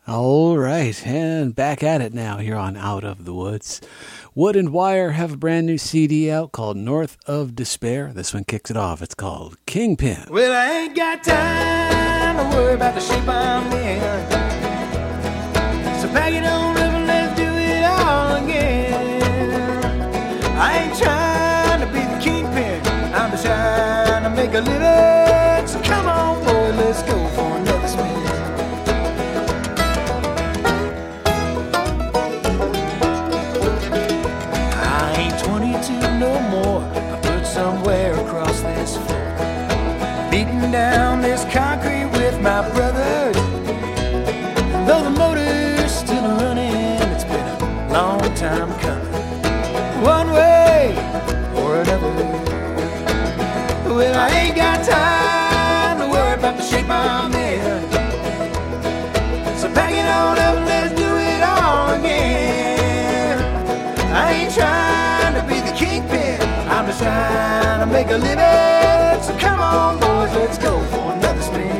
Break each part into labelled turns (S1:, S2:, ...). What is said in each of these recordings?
S1: All right, and back at it now here on Out of the Woods. Wood and Wire have a brand new CD out called North of Despair. This one kicks it off. It's called Kingpin.
S2: Well, I ain't got time to worry about the shape I'm in. So pack it on up and let's do it all again. I ain't trying to be the kingpin, I'm just trying to make a living. So come on, boy, let's go for another spin. No more, I put somewhere across this floor, beating down this concrete with my brothers. And though the motor's still running, it's been a long time coming, one way or another. Well, I ain't got time to worry about the shape I'm in. So pack it on up and let's do it all again. I ain't trying to be the kingpin, I'm just trying to make a living. So come on, boys, let's go for another spin.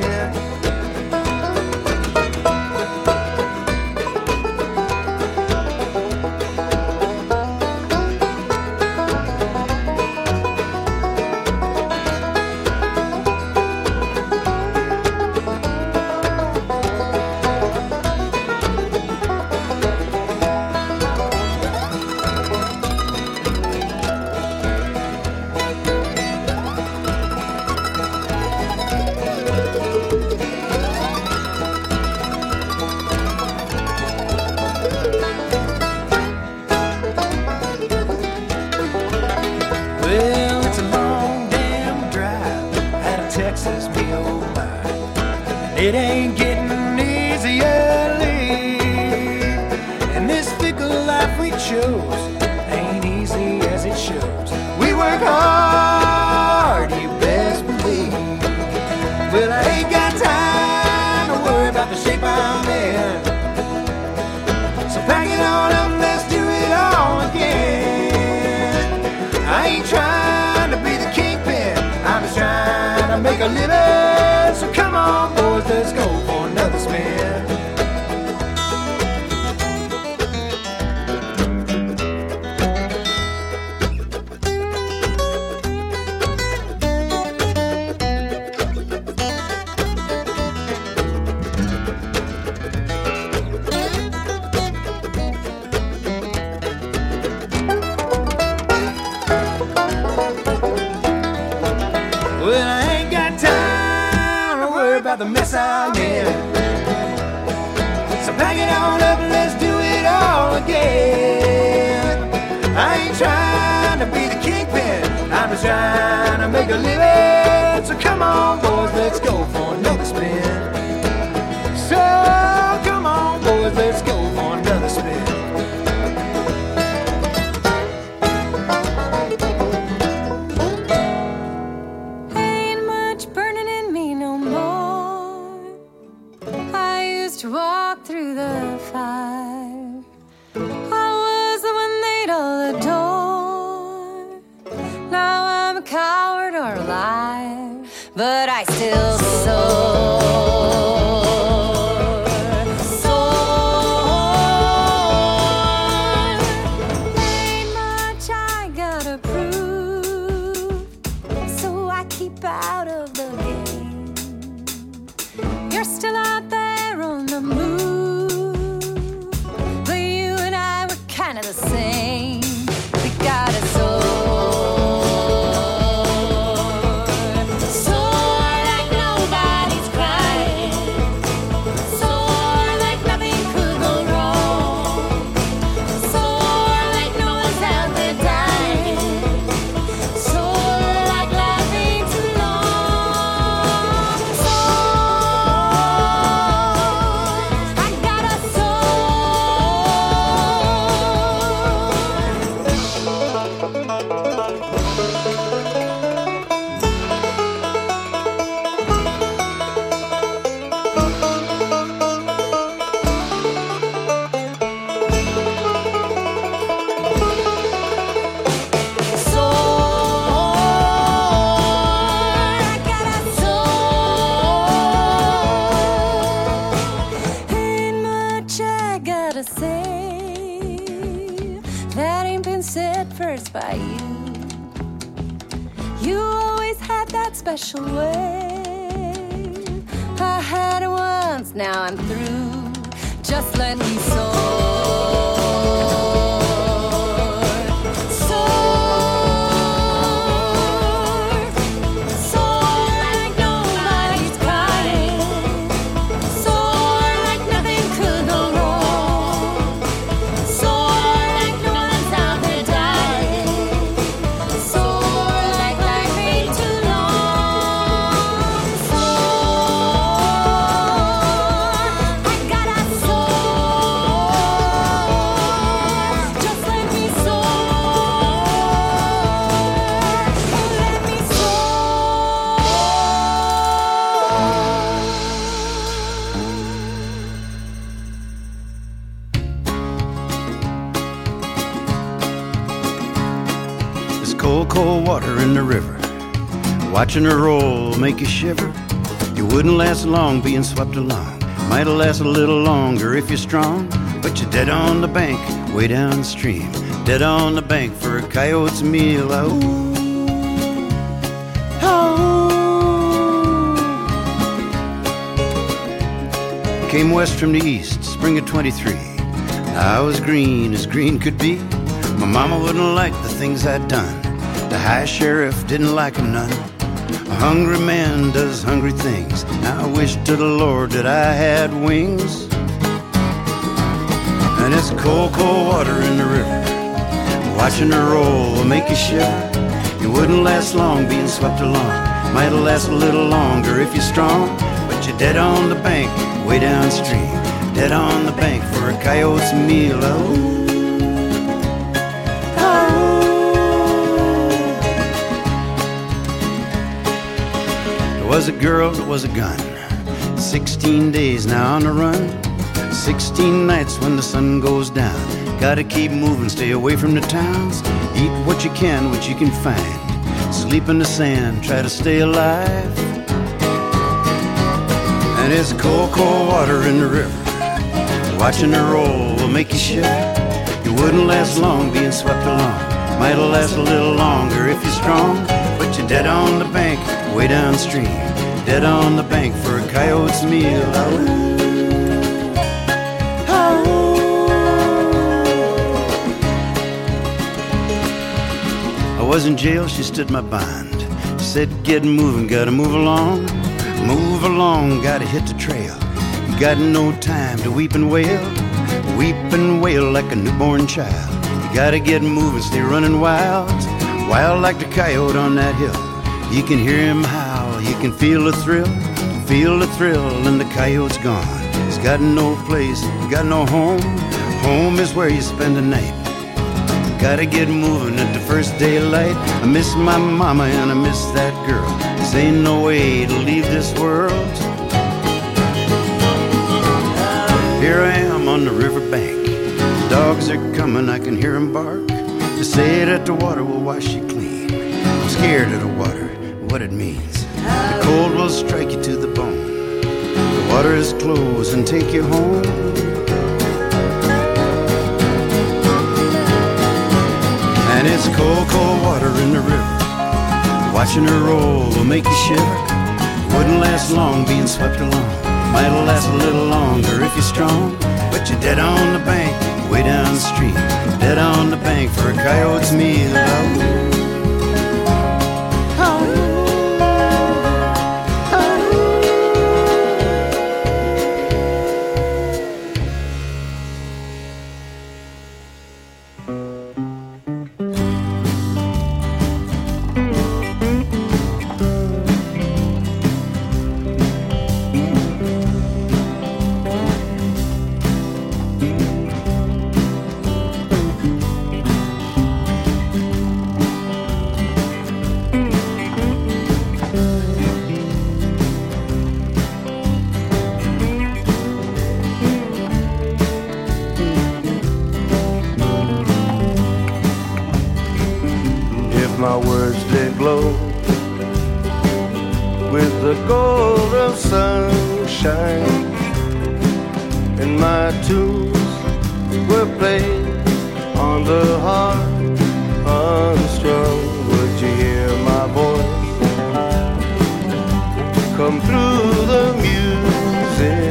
S2: It ain't getting easier, and this fickle life we chose ain't easy as it shows. We work hard, you best believe. Well, I ain't got time to worry about the shape I'm in. So pack it on up and let's do it all again. I ain't trying to be the kingpin, I'm just trying to make a living. So come on, boys, let's go for another spin. Well, I ain't got time to worry about the mess I'm in. So pack it on up and let's do it all again. I ain't trying to be the kingpin, I'm just trying to make a living. So come on, boys, let's go for another spin. So come on, boys, let's go for another spin.
S3: To walk through the fire, I was the one they'd all adore. Now I'm a coward or a liar, but I still soar. Ain't much I gotta prove, so I keep out of the game. You're still out there on the move, but you and I were kind of the same. We got a soar, soar like no gotta say that ain't been said first by you. You always had that special way. I had it once, now I'm through. Just let me soar.
S4: Cold water in the river, watching her roll make you shiver. You wouldn't last long being swept along. Might last a little longer if you're strong, but you're dead on the bank, way downstream. Dead on the bank for a coyote's meal. Oh, oh. Came west from the east, spring of 23. I was green as green could be. My mama wouldn't like the things I'd done. The high sheriff didn't like him none. A hungry man does hungry things. I wish to the Lord that I had wings. And it's cold, cold water in the river, watching her roll will make you shiver. You wouldn't last long being swept along. Might last a little longer if you're strong, but you're dead on the bank, way downstream. Dead on the bank for a coyote's meal. Oh. Was a girl, it was a gun. 16 days now on the run. 16 nights when the sun goes down. Gotta keep moving, stay away from the towns. Eat what you can find. Sleep in the sand, try to stay alive. And it's cold, cold water in the river, watching her roll will make you shiver. You wouldn't last long being swept along. Might last a little longer if you're strong, but you're dead on the bank, way downstream. Dead on the bank for a coyote's meal. Oh. I was in jail, she stood my bond. Said get moving, gotta move along. Move along, gotta hit the trail. You got no time to weep and wail. Weep and wail like a newborn child. You gotta get moving, stay running wild. Wild like the coyote on that hill. You can hear him howl, you can feel the thrill. Feel the thrill and the coyote's gone. He's got no place, got no home. Home is where you spend the night. Gotta get moving at the first daylight. I miss my mama and I miss that girl. This ain't no way to leave this world. Here I am on the riverbank. Dogs are coming, I can hear them bark. They say that the water will wash you clean. I'm scared of the water, what it means. The cold will strike you to the bone. The water is close and take you home. And it's cold, cold water in the river, watching her roll will make you shiver. Wouldn't last long being swept along. Might last a little longer if you're strong, but you're dead on the bank, way downstream. Dead on the bank for a coyote's meal.
S5: My words did glow with the gold of sunshine, and my tunes were played on the harp unstrung. Would you hear my voice come through the music?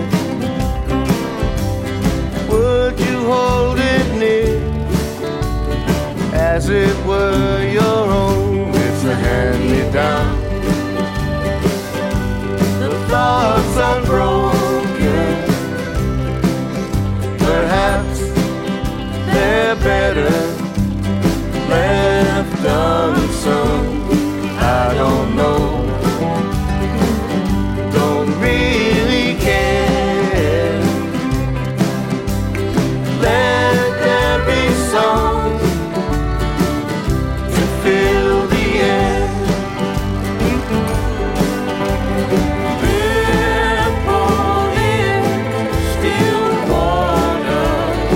S5: Would you hold it near as it were your own? It's a hand-me-down, the thoughts unbroken. Perhaps they're better left unsung. I don't know, don't really care. Let there be songs to fill the air. Ripple in still water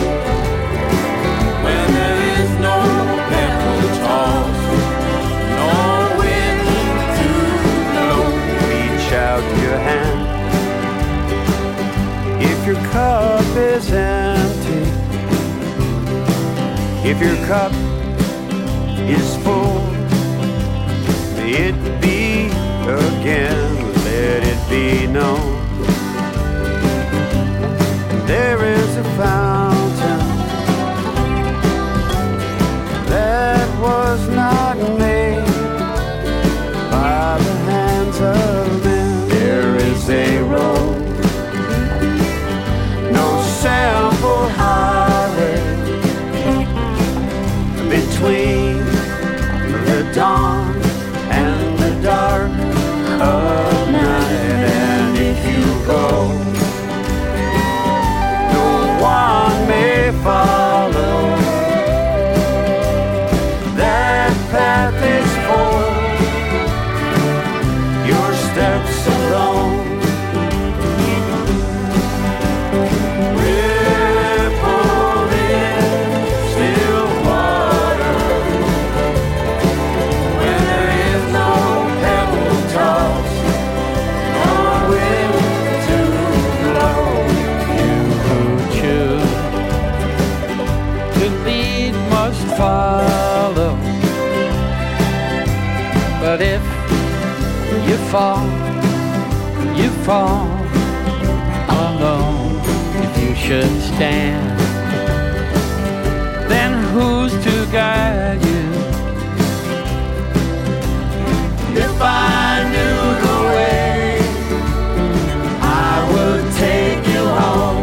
S5: when there is no pebble toss, no wind to blow. Reach out your hand if your cup is empty. If your cup is full, it be again, let it be known. There is a fountain that was not made by the hands of men. There is a road, no sample highway between the dawn and the dark of night. And if you go, no one may follow. That path is for your steps alone. Ripple in still water when there is no pebble toss, no wind to blow. You who choose to lead must follow. But if you fall alone. If you should stand, then who's to guide you? If I knew the way, I would take you home.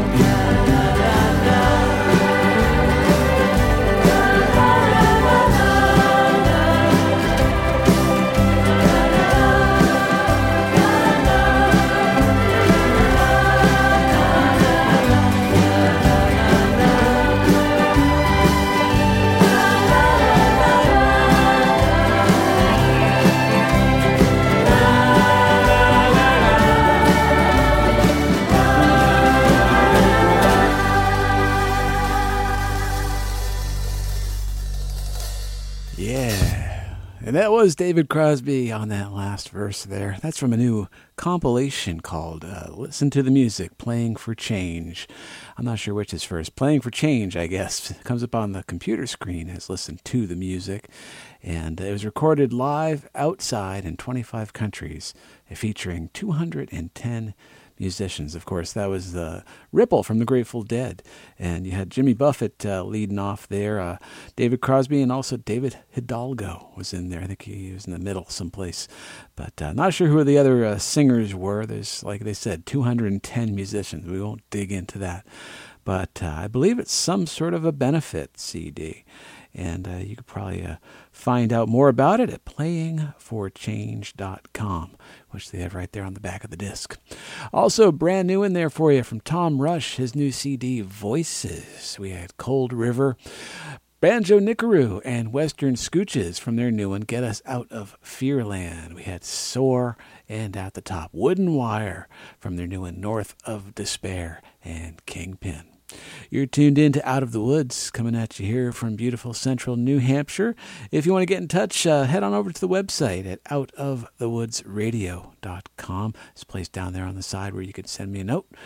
S1: And that was David Crosby on that last verse there. That's from a new compilation called Listen to the Music, Playing for Change. I'm not sure which is first. Playing for Change, I guess. It comes up on the computer screen as Listen to the Music. And it was recorded live outside in 25 countries, featuring 210 musicians. Of course, that was Ripple from the Grateful Dead. And you had Jimmy Buffett leading off there. David Crosby and also David Hidalgo was in there. I think he was in the middle someplace. But not sure who the other singers were. There's, like they said, 210 musicians. We won't dig into that. But I believe it's some sort of a benefit CD. And you could probably find out more about it at playingforchange.com, which they have right there on the back of the disc. Also, brand new in there for you from Tom Rush, his new CD, Voices. We had Cold River, Banjo Nickaroo, and Western Scooches from their new one, Get Us Out of Fearland. We had Soar, and at the top, Wooden Wire from their new one, North of Despair, and Kingpin. You're tuned in to Out of the Woods, coming at you here from beautiful central New Hampshire. If you want to get in touch, head on over to the website at outofthewoodsradio.com. There's a place down there on the side where you can send me a note.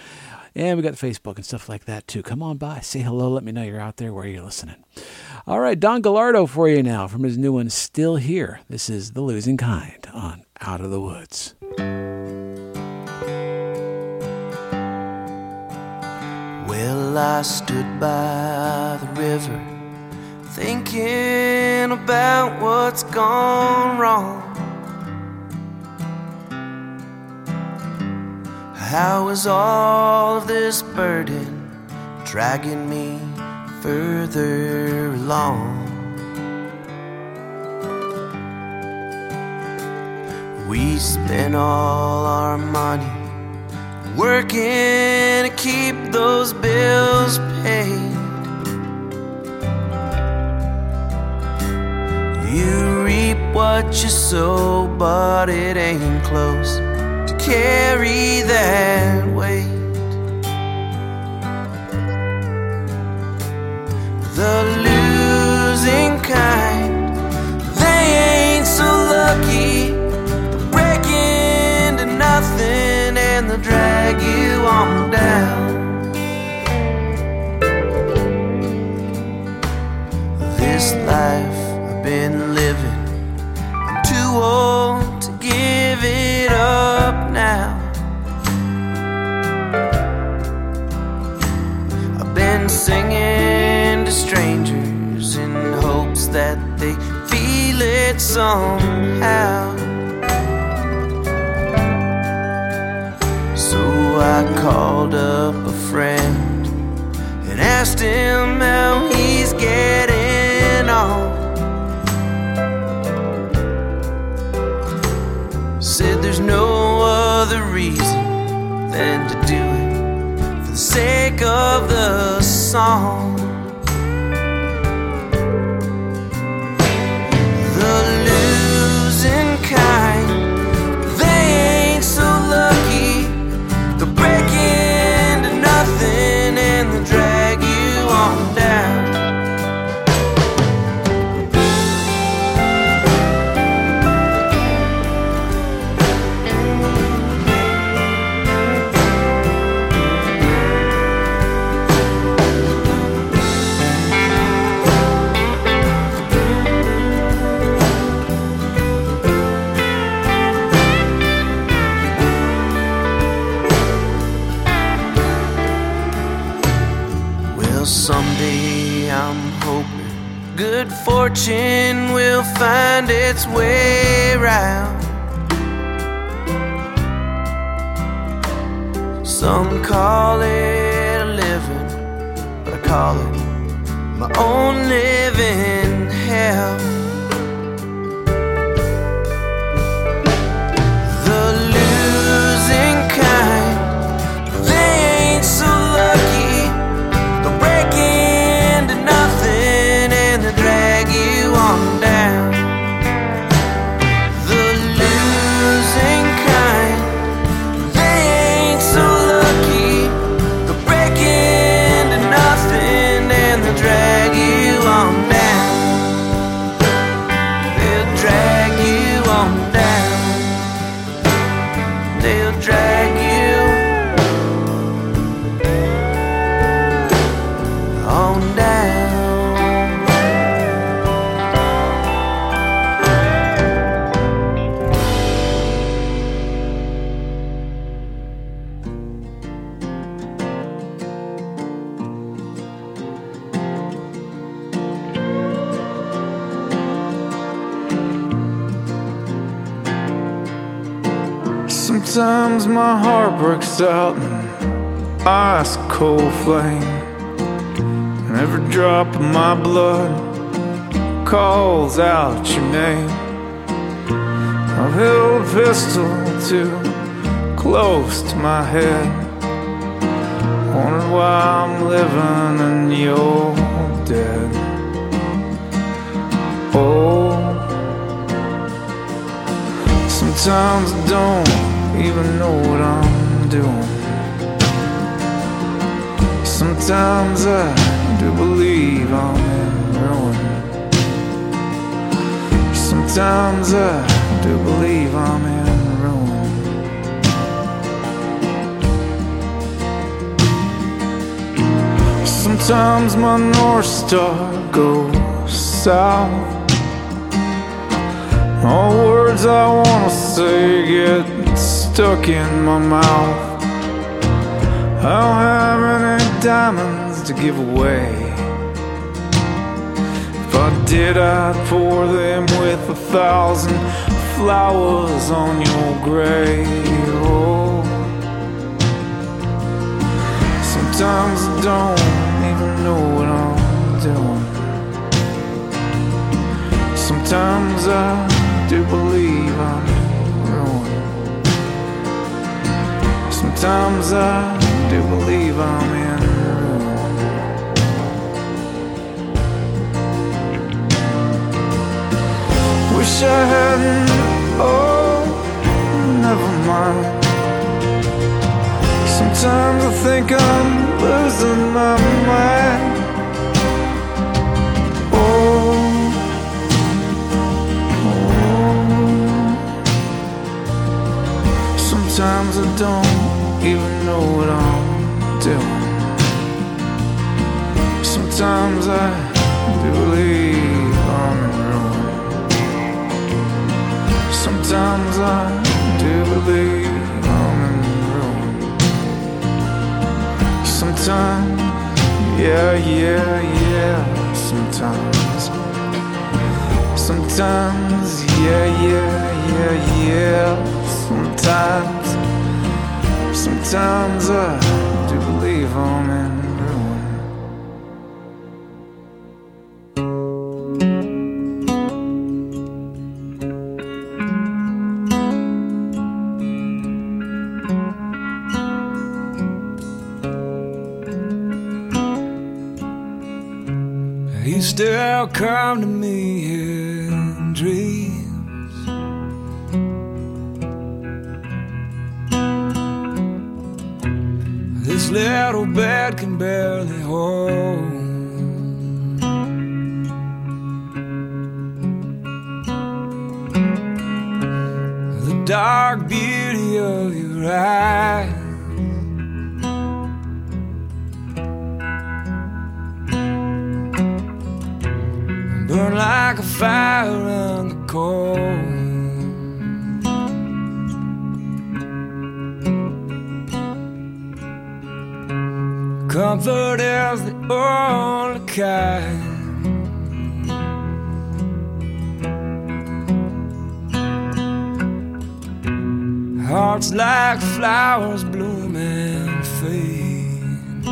S1: And we got Facebook and stuff like that too. Come on by, say hello, let me know you're out there, where you're listening. All right, Don Gallardo for you now from his new one, Still Here. This is The Losing Kind on Out of the Woods.
S2: Well, I stood by the river, thinking about what's gone wrong. How is all of this burden dragging me further along? We spent all our money working to keep those bills paid. You reap what you sow, but it ain't close to carry that weight. The losing kind, they ain't so lucky. They'll break into nothing and they'll drag you on down. This life I've been living, I'm too old to give it up now. I've been singing to strangers in hopes that they feel it somehow. So I called up a friend and asked him how he's getting on. Said there's no other reason than to do it for the sake of the song. The losing kind, they ain't so lucky. They'll break into nothing and they'll drag you on down. Someday I'm hoping good fortune will find its way round. Some call it a living, but I call it my own living hell. The losing kind, they ain't so lucky. Break into nothing and they'll drag you on down. The losing kind, they ain't so lucky. They'll break into nothing and they'll drag you on down. They'll drag you on down. They'll drag you on down.
S5: Sometimes my heart breaks out in ice cold flame, and every drop of my blood calls out your name. I've held a pistol too close to my head, wondered why I'm living and you're dead. Oh, sometimes I don't even know what I'm doing. Sometimes I do believe I'm in ruin. Sometimes I do believe I'm in ruin. Sometimes my North Star goes south. All words I wanna say get stuck in my mouth. I don't have any diamonds to give away. If I did, I'd pour them with 1,000 flowers on your grave. Oh, sometimes I don't even know what I'm doing. Sometimes I do believe I'm ruined. Sometimes I do believe I'm in ruin. Wish I hadn't, oh, never mind. Sometimes I think I'm losing my mind. Sometimes I don't even know what I'm doing. Sometimes I do believe I'm in ruin. Sometimes I do believe I'm in ruin. Sometimes, yeah, sometimes. Sometimes, yeah, sometimes. Sometimes I do believe I'm in ruin. You still come to me in dreams. This little bed can barely hold. The dark beauty of your eyes. Burn like a fire on the cold. Comfort is the only kind. Hearts like flowers bloom and fade.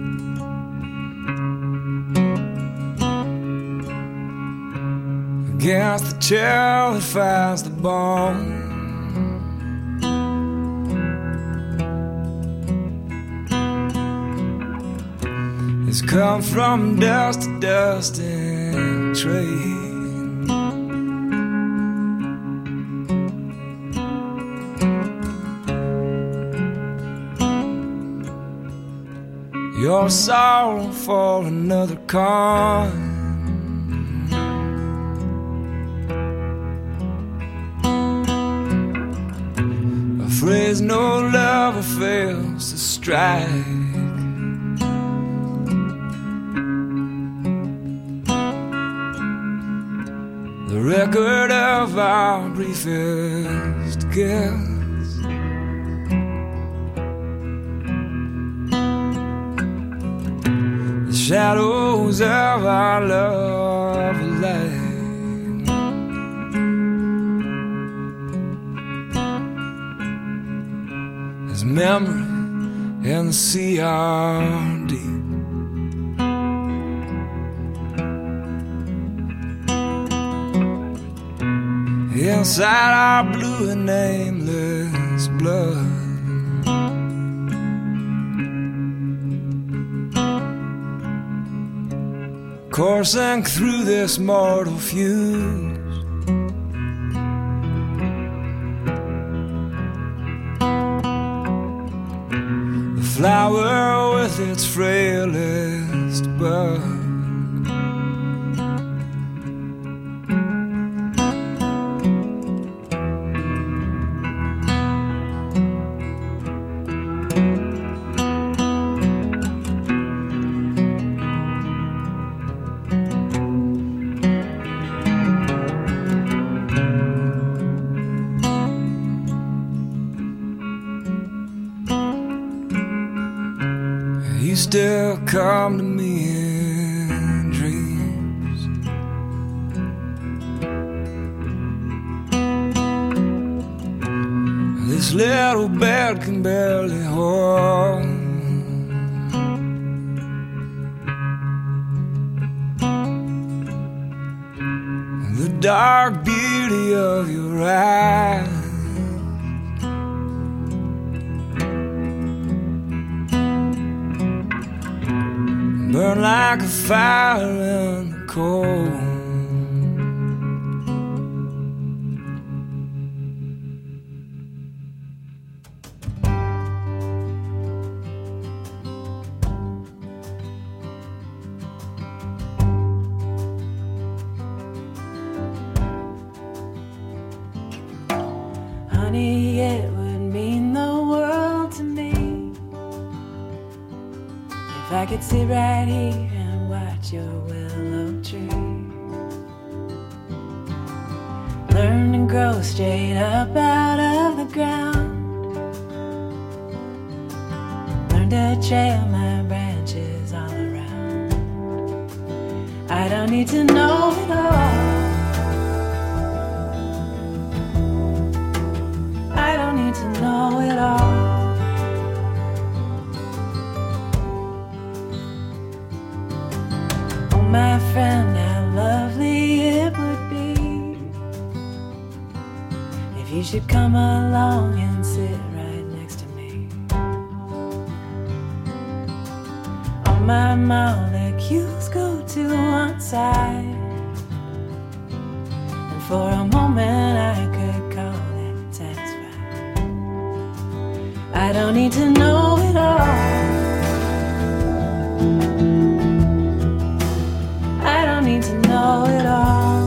S5: Against the chill that finds the bone. It's come from dust to dust and trade. Your sorrow for another con. A phrase no lover fails to strike. The record of our briefest kiss. The shadows of our love alive. As memory and the sea are deep. Inside our blue and nameless blood. Coursing through this mortal fuse. The flower with its frailest bud. still come to me in dreams. This little bed can barely hold the dark beauty of your eyes. Burn like a fire in the cold.
S6: Honey, it would mean the world to me if I could sit right here and watch your willow tree learn to grow straight up out of the ground. Learn to trail my branches all around. I don't need to know it all. I don't need to know it all. My friend, how lovely it would be if you should come along and sit right next to me. All my molecules go to one side, and for a moment I could call it satisfied. I don't need to know it all. I don't need to know it all.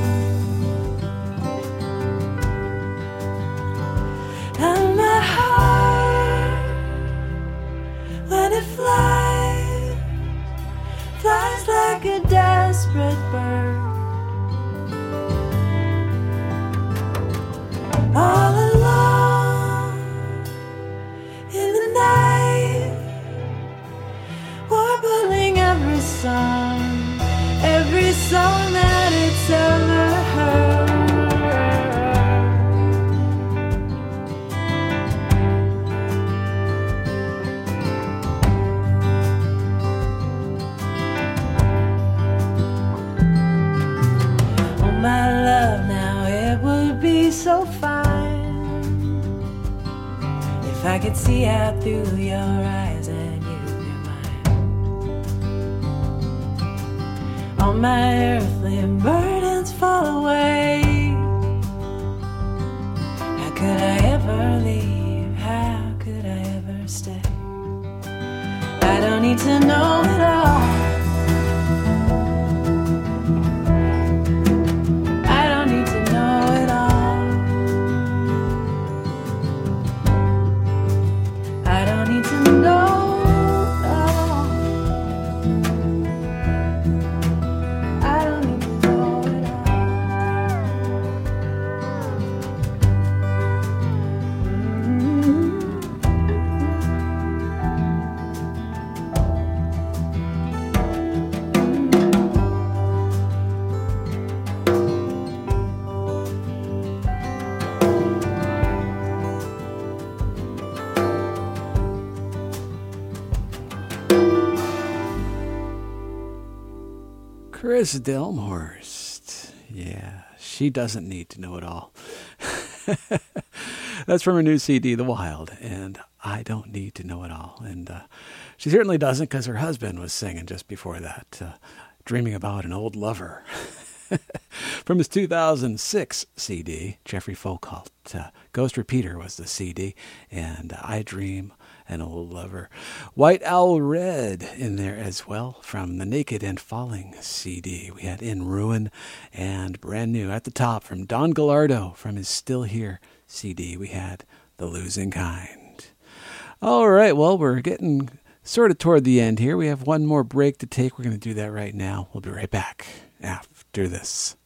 S6: And my heart, when it flies, flies like a desperate bird. All alone in the night, warbling every song, every song that it's ever heard. Oh my love, now it would be so fine if I could see out through your eyes and you're mine. All my earthly burdens fall away. How could I ever leave? How could I ever stay? I don't need to know it all. I don't need to know it all. I don't need to know.
S1: Chris Delmhorst. Yeah, she doesn't need to know it all. That's from her new CD, The Wild, and I don't need to know it all. And she certainly doesn't, because her husband was singing just before that, Dreaming About an Old Lover. From his 2006 CD, Jeffrey Folkalt, Ghost Repeater was the CD, and I Dream an Old Lover. White Owl Red in there as well from the Naked and Falling CD. We had In Ruin, and brand new at the top from Don Gallardo from his Still Here CD. We had The Losing Kind. All right, well, we're getting sort of toward the end here. We have one more break to take. We're going to do that right now. We'll be right back after this.